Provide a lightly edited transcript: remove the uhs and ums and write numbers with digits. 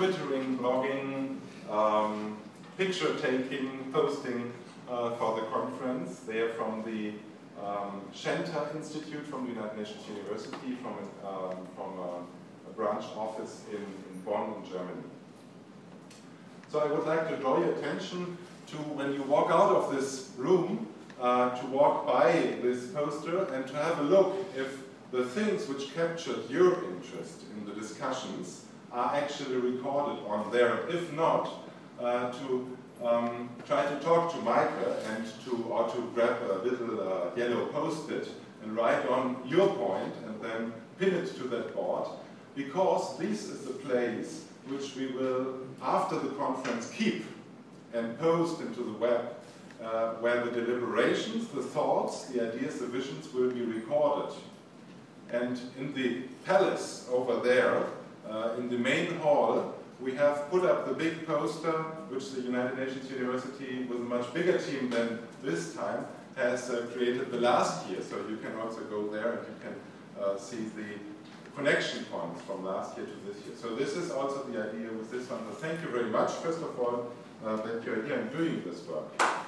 twittering, blogging, picture taking, posting for the conference. They are from the Schenter Institute from the United Nations University, from a branch office in Bonn, in Germany. So I would like to draw your attention to, when you walk out of this room, to walk by this poster and to have a look if the things which captured your interest in the discussions are actually recorded on there. If not, to try to talk to Maike and to grab a little yellow post-it and write on your point and then pin it to that board, because this is the place which we will, after the conference, keep and post into the web, where the deliberations, the thoughts, the ideas, the visions will be recorded. And in the palace over there, in the main hall, we have put up the big poster which the United Nations University, with a much bigger team than this time, has created the last year. So you can also go there and you can see the connection points from last year to this year. So this is also the idea with this one. So thank you very much, first of all, that you're here and doing this work.